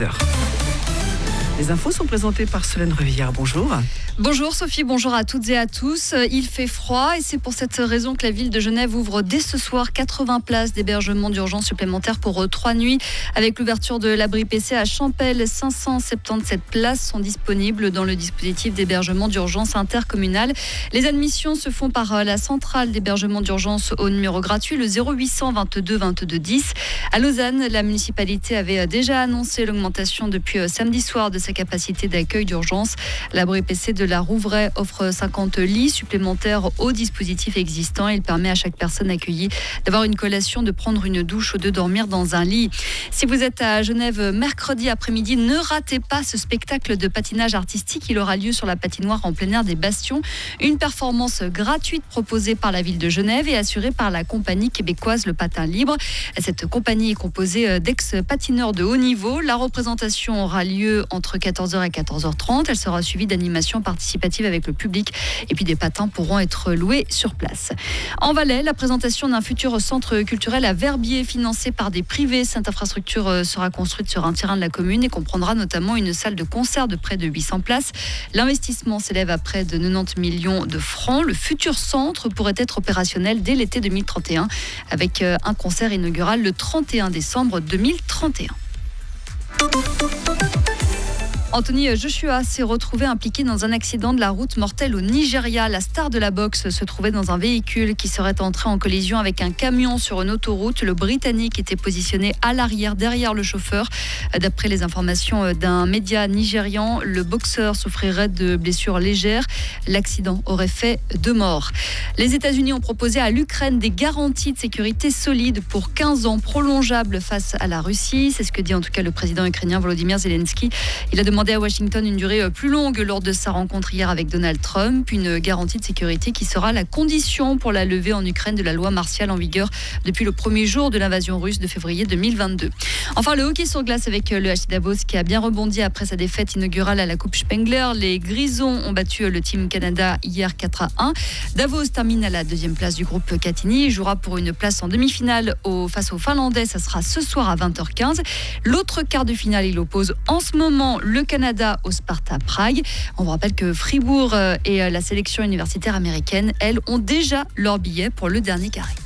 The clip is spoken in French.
Les infos sont présentées par Solène Revière. Bonjour. Bonjour Sophie, bonjour à toutes et à tous. Il fait froid et c'est pour cette raison que la ville de Genève ouvre dès ce soir 80 places d'hébergement d'urgence supplémentaires pour 3 nuits. Avec l'ouverture de l'abri PC à Champel, 577 places sont disponibles dans le dispositif d'hébergement d'urgence intercommunal. Les admissions se font par la centrale d'hébergement d'urgence au numéro gratuit, le 0800 22 22 10. À Lausanne, la municipalité avait déjà annoncé l'augmentation depuis samedi soir de sa capacité d'accueil d'urgence. L'abri PC de la Rouvray offre 50 lits supplémentaires au dispositif existant. Il permet à chaque personne accueillie d'avoir une collation, de prendre une douche ou de dormir dans un lit. Si vous êtes à Genève mercredi après-midi, ne ratez pas ce spectacle de patinage artistique. Il aura lieu sur la patinoire en plein air des Bastions. Une performance gratuite proposée par la ville de Genève et assurée par la compagnie québécoise Le Patin Libre. Cette compagnie est composée d'ex-patineurs de haut niveau. La représentation aura lieu entre 14h et 14h30. Elle sera suivie d'animations participatives avec le public et puis des patins pourront être loués sur place. En Valais, la présentation d'un futur centre culturel à Verbier financé par des privés. Cette infrastructure sera construite sur un terrain de la commune et comprendra notamment une salle de concert de près de 800 places. L'investissement s'élève à près de 90 millions de francs. Le futur centre pourrait être opérationnel dès l'été 2031 avec un concert inaugural le 31 décembre 2031. Anthony Joshua s'est retrouvé impliqué dans un accident de la route mortelle au Nigeria. La star de la boxe se trouvait dans un véhicule qui serait entré en collision avec un camion sur une autoroute. Le Britannique était positionné à l'arrière, derrière le chauffeur. D'après les informations d'un média nigérian, le boxeur souffrirait de blessures légères. L'accident aurait fait 2 morts. Les États-Unis ont proposé à l'Ukraine des garanties de sécurité solides pour 15 ans prolongeables face à la Russie. C'est ce que dit en tout cas le président ukrainien Volodymyr Zelensky. Il a demandé à Washington une durée plus longue lors de sa rencontre hier avec Donald Trump. Une garantie de sécurité qui sera la condition pour la levée en Ukraine de la loi martiale en vigueur depuis le premier jour de l'invasion russe de février 2022. Enfin, le hockey sur glace avec le HC Davos qui a bien rebondi après sa défaite inaugurale à la Coupe Spengler. Les Grisons ont battu le Team Canada hier 4-1. Davos termine à la 2e place du groupe Catigny. Il jouera pour une place en demi-finale face aux Finlandais. Ça sera ce soir à 20h15. L'autre quart de finale, il oppose en ce moment le Canada au Sparta Prague. On vous rappelle que Fribourg et la sélection universitaire américaine, elles, ont déjà leur billet pour le dernier carré.